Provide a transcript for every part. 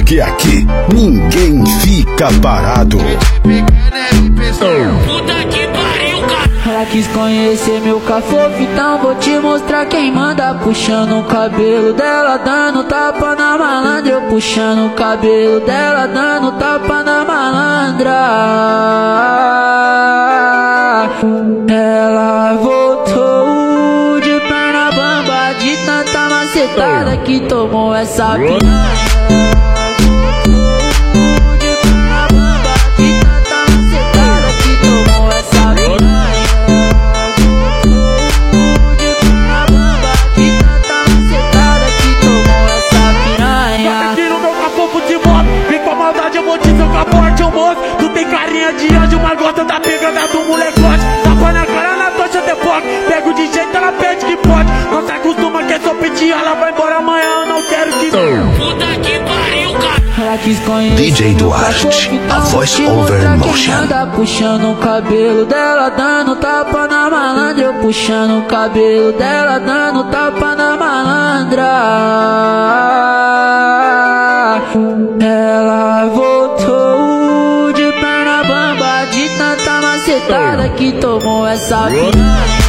porque aqui ninguém fica parado. Puta que pariu, cara. Ela quis conhecer meu cafofo, então vou te mostrar quem manda. Puxando o cabelo dela, dando tapa na malandra. Eu puxando o cabelo dela, dando tapa na malandra. Ela voltou de perna bamba, de tanta macetada que tomou essa piranha. Tu tem carinha de anjo, mas gosta da pegada do molecote. Tapa na cara, na tocha de foco. Pego de jeito, ela pede que pode. Não se acostuma que é só pedir, ela vai embora amanhã, eu não quero que... Puta que pariu, cara. Ela quis conhecer DJ Duarte, a voice over motion. Puxando o cabelo dela, dando tapa na malandra. Eu puxando o cabelo dela, dando tapa na malandra. Ela voltou de perna bamba, de tanta macetada que tomou essa piranha.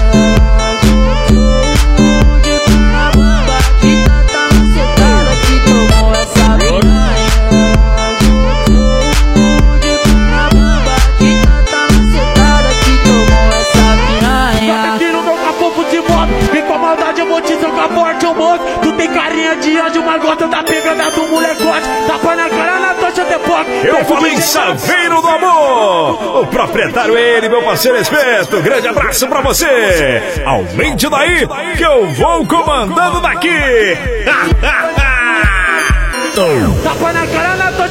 Tu tem carinha de anjo, mas gosta da pegada do molecote. Tapa na cara, na tocha de foco. Eu falei Saveiro do Amor, o proprietário ele, meu parceiro Espeto. Grande abraço pra você. Aumente daí que eu vou comandando daqui. Tapa na cara, na tocha